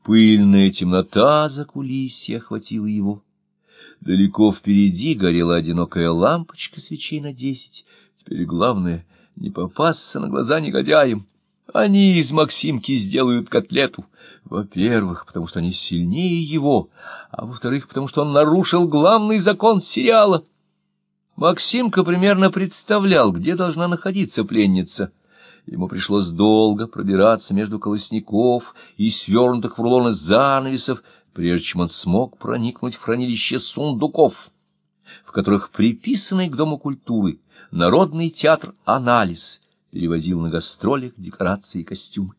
Пыльная темнота закулисья охватила его. Далеко впереди горела одинокая лампочка свечей на 10. Теперь главное — не попасться на глаза негодяям. Они из Максимки сделают котлету. Во-первых, потому что они сильнее его, а во-вторых, потому что он нарушил главный закон сериала. Максимка примерно представлял, где должна находиться пленница. Ему пришлось долго пробираться между колосников и свернутых в рулоны занавесов, прежде чем он смог проникнуть в хранилище сундуков, в которых приписанный к Дому культуры Народный театр «Анализ» перевозил на гастролях декорации и костюмы.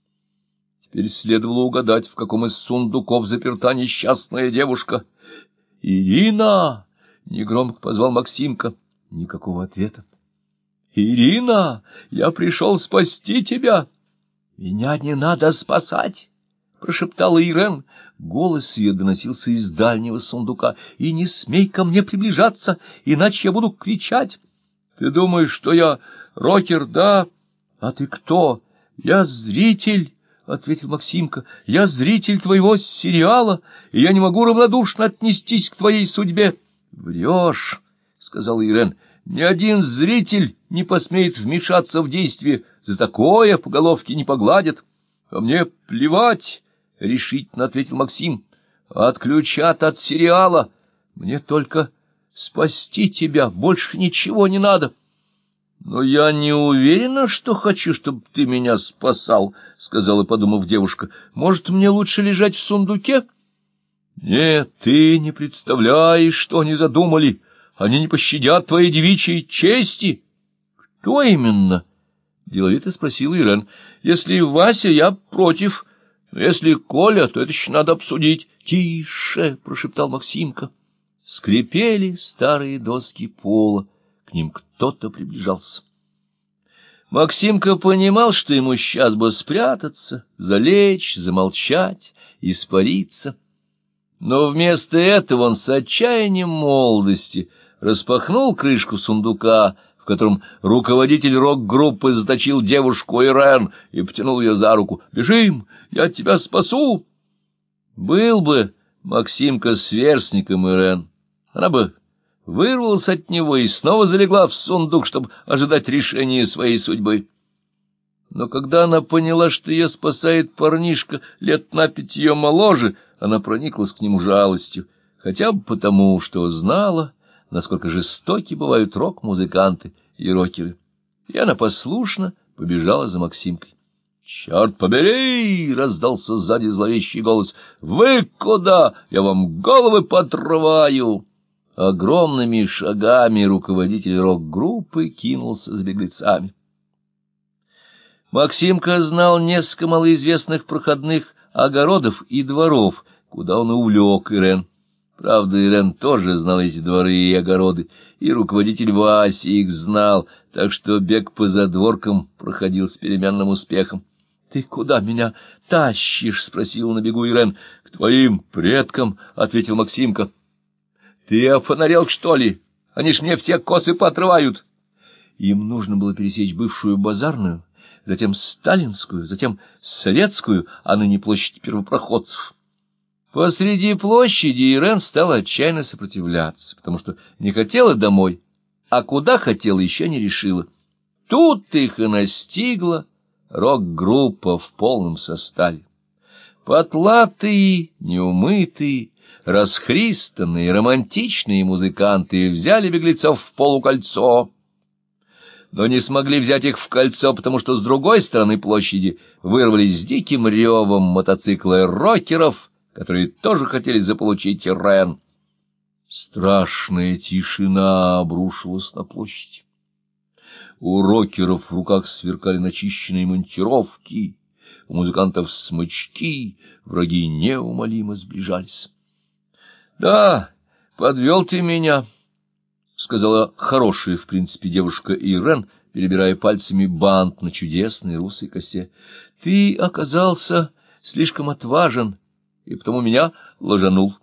Теперь следовало угадать, в каком из сундуков заперта несчастная девушка. «Ирина!» — негромко позвал Максимка. Никакого ответа. «Ирина, я пришел спасти тебя!» «Меня не надо спасать!» — прошептала Ирен. Голос ее доносился из дальнего сундука. «И не смей ко мне приближаться, иначе я буду кричать!» «Ты думаешь, что я рокер, да? А ты кто?» «Я зритель!» — ответил Максимка. — Я зритель твоего сериала, и я не могу равнодушно отнестись к твоей судьбе. — Врешь, — сказал Ирен. — Ни один зритель не посмеет вмешаться в действие. За такое по головке не погладят. — А мне плевать, — решительно ответил Максим. — Отключат от сериала. Мне только спасти тебя, больше ничего не надо. — Но я не уверена, что хочу, чтобы ты меня спасал, — сказала, подумав девушка. — Может, мне лучше лежать в сундуке? — Нет, ты не представляешь, что они задумали. Они не пощадят твоей девичьей чести. — Кто именно? — деловито спросил Ирен. — Если Вася, я против. Но если Коля, то это еще надо обсудить. — Тише, — прошептал Максимка. Скрипели старые доски пола. К ним кто-то приближался. Максимка понимал, что ему сейчас бы спрятаться, залечь, замолчать, испариться. Но вместо этого он с отчаянием молодости распахнул крышку сундука, в котором руководитель рок-группы заточил девушку Ирен и потянул ее за руку. «Бежим, я тебя спасу!» Был бы Максимка сверстником Ирен, она бы вырвалась от него и снова залегла в сундук, чтобы ожидать решения своей судьбы. Но когда она поняла, что ее спасает парнишка лет на 5 ее моложе, она прониклась к нему жалостью, хотя бы потому, что знала, насколько жестоки бывают рок-музыканты и рокеры. И она послушно побежала за Максимкой. — Черт побери! — раздался сзади зловещий голос. — Вы куда? Я вам головы подрываю! Огромными шагами руководитель рок-группы кинулся за беглецами. Максимка знал несколько малоизвестных проходных огородов и дворов, куда он и увлек Ирен. Правда, Ирен тоже знал эти дворы и огороды, и руководитель Вася их знал, так что бег по задворкам проходил с переменным успехом. — Ты куда меня тащишь? — спросил на бегу Ирен. — К твоим предкам, — ответил Максимка. — Ты офонарел, что ли? Они ж мне все косы поотрывают. Им нужно было пересечь бывшую Базарную, затем Сталинскую, затем Советскую, а ныне площадь первопроходцев. Посреди площади Ирен стала отчаянно сопротивляться, потому что не хотела домой, а куда хотела, еще не решила. Тут их и настигла рок-группа в полном составе. Потлатые, неумытые, расхристанные, романтичные музыканты взяли беглецов в полукольцо, но не смогли взять их в кольцо, потому что с другой стороны площади вырвались с диким ревом мотоциклы рокеров, которые тоже хотели заполучить Ирен. Страшная тишина обрушилась на площадь. У рокеров в руках сверкали начищенные монтировки, у музыкантов смычки, враги неумолимо сближались. — Да, подвел ты меня, — сказала хорошая, в принципе, девушка Ирен, перебирая пальцами бант на чудесной русой косе. — Ты оказался слишком отважен, и потому меня ложанул.